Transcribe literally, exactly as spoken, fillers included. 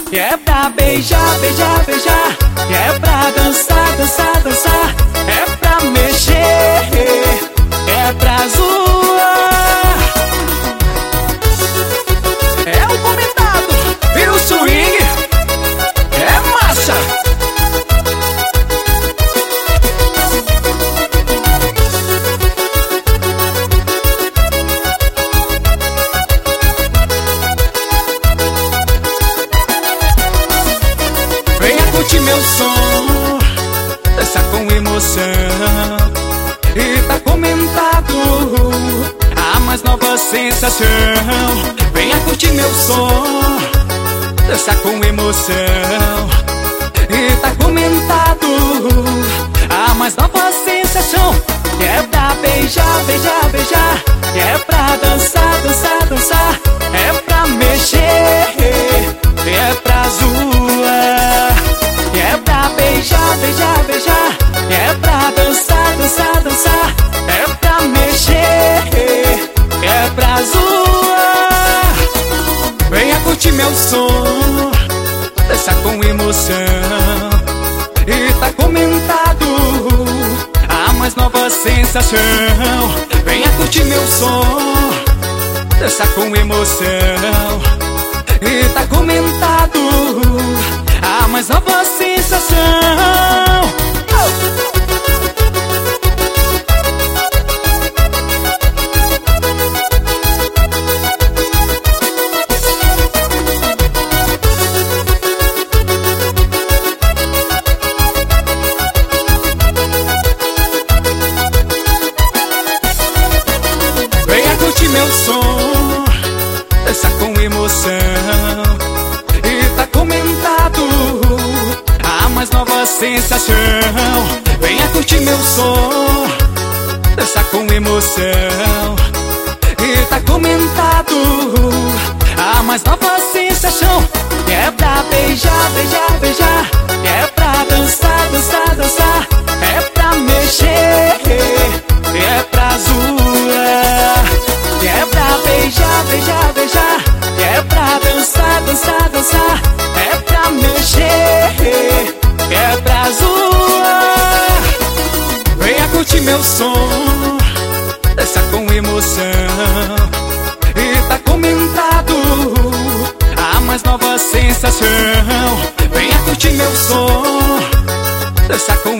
é pra beijar, beijar, beijar, é pra dançar, dançar, dançar, é pra mexer, é pra zoar. É o comentado, vira o swing, é massa. Venha curtir meu som, dança com emoção. E tá comentado a mais nova sensação. Venha curtir meu som, dança com emoção. E tá comentado a mais nova sensação. É pra beijar, beijar, beijar, é pra dançar, dançar, dançar, é pra mexer, é pra zoar. É pra beijar, beijar, beijar, é pra dançar, dançar, dançar, é pra mexer, é pra zoar. Venha curtir meu som, dança com emoção. E tá comentado a mais nova sensação. Venha curtir meu som, dança com emoção. E tá comentado a mais nova sensação. Venha curtir meu som, dança com emoção. E tá comentado a mais nova sensação. Venha curtir meu som, dança com emoção. E tá comentado a mais nova sensação. É pra beijar, beijar, beijar, é pra dançar, dançar, dançar, é pra mexer, é pra zoar. É pra beijar, beijar, beijar, é pra dançar, dançar, dançar, é pra mexer, é pra zoar. Venha curtir meu som, dança com emoção. E tá comentado a mais nova sensação. Venha curtir meu som, dança com